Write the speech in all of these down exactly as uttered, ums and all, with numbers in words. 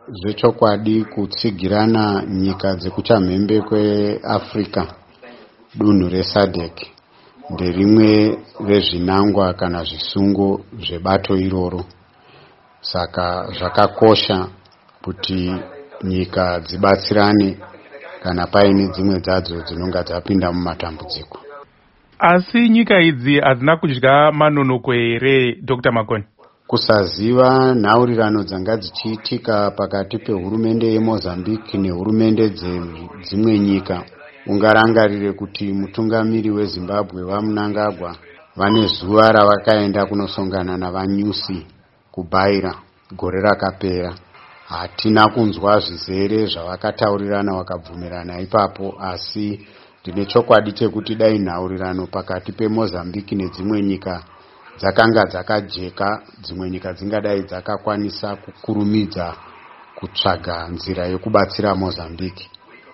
Zvechokwadi kutsigirana nyika dzekuchamhembe kweAfrica dunhu reSADC nderimwe rezvinangwa kana zvisungo zvebato iroro. Saka zvakakosha kuti nyika dzibatsirane kana paine dzimwe dzadzo dzinonga dzapinda mumatambudziko. Asi nyika idzi hadzina kudya manonoko here, Doctor Makoni? Kusaziva nhaurirano dzanga dzichiitika pakati pehurumende yeMozambique nehurumende dzedzimwe nyika. Ungarangarire kuti mutungamiri weZimbabwe vaMnangagwa vane zuva ravakaenda kunosongana navanyusi kuBaira gore rakapera. Hatina kunzwa zvizere zvavakataurirana vakabvumirana ipapo, asi ndine chokwadi chekuti dai nhaurirano pakati peMozambique nedzimwe nyika dzakanga dzakajeka, dzimwe nyika dzingadai dzakakwanisa kukurumidza kutsvaga nzira yekubatsira Mozambique.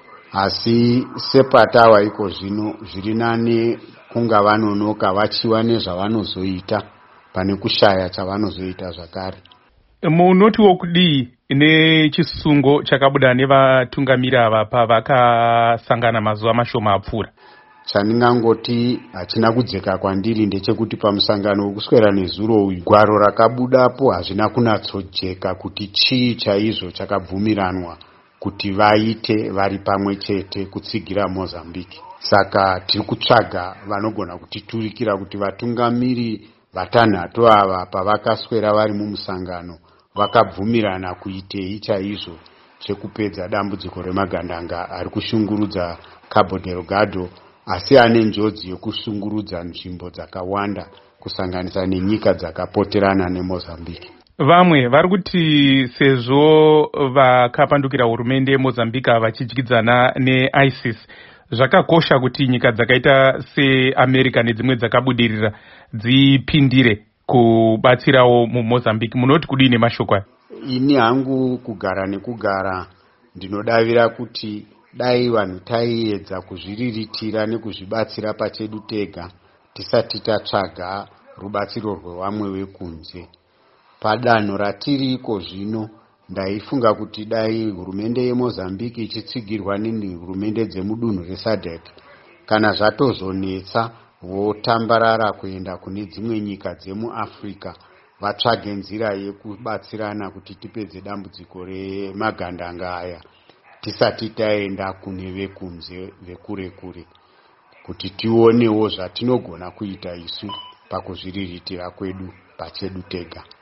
Asi sepatava iko zvino zviri nani kunga vanonoka vachiva nezvavanozoita pane kushaya chavanozoita zvakare. Munoti wokudii nechisungo chakabuda nevatungamiri ava pavakasangana mazuva mashoma apfuura? Chandingangoti hachina kudzeka kwandiri ndechekuti pamusangano wekuswera nezuro uyu gwaro rakabudapo hazvina kunyatsojeka kuti chii chaizvo chakabvumiranwa kuti vaite vari pamwe chete kutsigira Mozambique. Saka tiri kutsvaga vanogona kutiturikira kuti vatungamiri vatanhatu ava pavakaswera vari mumusangano vakabvumirana kuitei chaizvo chekupedza dambudziko remagandanga ari kushungurudza Cabo Delgado, asi ane njodzi yokushungurudza nzvimbo dzakawanda kusanganisa nenyika dzakapoterana neMozambique. Vamwe vari kuti sezvo vakapandukira hurumende yeMozambique vachidyidzana neISIS, zvakakosha kuti nyika dzakaita seAmerica nedzimwe dzakabudirira dzipindire kubatsirawo muMozambique. Munoti kudii nemashoko aya? Ini hangu kugara nekugara ndinodavira kuti dai vanhu taiedza kuzviriritira nekuzvibatsira pachedu tega tisati tatsvaga rubatsiro rwevamwe vekunze. Padanho ratiriko zvino ndaifunga kuti dai hurumende yeMozambique ichitsigirwa nehurumende dzemudunhu reSADC, kana zvatozonetsa votambarara kuenda kune dzimwe nyika dzemuAfrica vatsvage nzira yekubatsirana kuti tipedze dambudziko remagandanga aya tisati taenda kune vekunze vekure kure, kuti tionewo zvatinogona kuita isu pakuzviriritira kwedu pachedu tega.